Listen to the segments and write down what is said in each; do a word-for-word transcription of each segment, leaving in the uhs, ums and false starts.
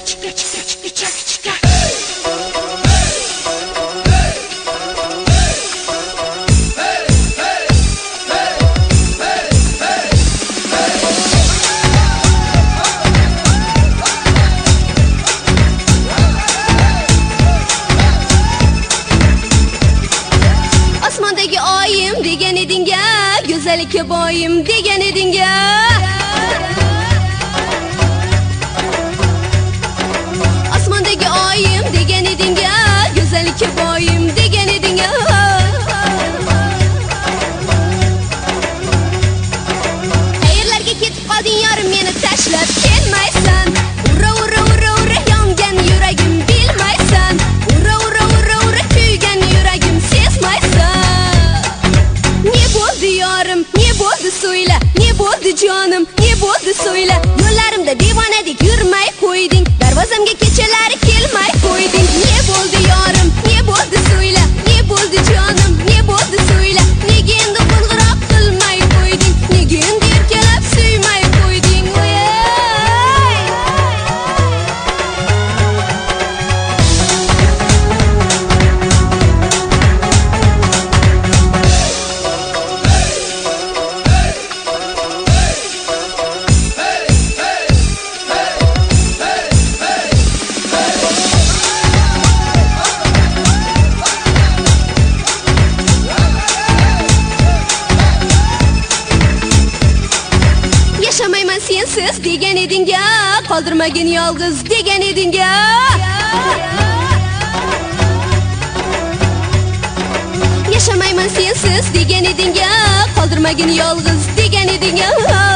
Osmondagi oyim degan eding-a, go'zallikka boyim degan eding-a. Osmondagi oyim degan eding-a, go'zallikka boyim degan eding-a. Qayerlarga ketib qolding yorim, meni tashlab kelmaysan. Ura ura ura ura yongan yuragim bilmaysan. Ura ura ura ura kuygan yuragim sezmaysan. Ne bo'ldi yorim, ne bo'ldi so'yla, ne bo'ldi jonim, ne bo'ldi so'yla. Yo'llarimda devonadek yurmay qo'yding, darvozamga kechalari kelmay qo'yding. Ne bo'ldi yorim, ne bo'ldi so'yla, ne bo'ldi jonim, ne bo'ldi so'yla. Nega endi qo'ng'iroq qilmay qo'yding, nega endi erkalab suymay qo'yding? Yashamayman sensiz degan eding-a, qoldirmagin yolg'iz degan eding-a. Yashamayman sensiz degan eding-a, qoldirmagin yolg'iz degan eding-a.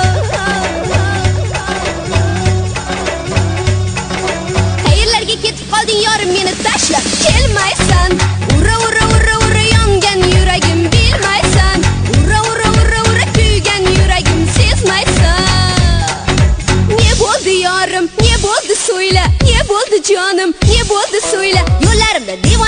Qayerlarga ketib qolding yorim, meni tashlab kelmaysan. Ura ura ura ura yongan yuragim bilmaysan. Ura ura ura ura kuygan yuragim sezmaysan. Ne bo'ldi yorim, ne bo'ldi so'yla, ne bo'ldi jonim, ne bo'ldi so'yla. Yo'llarimda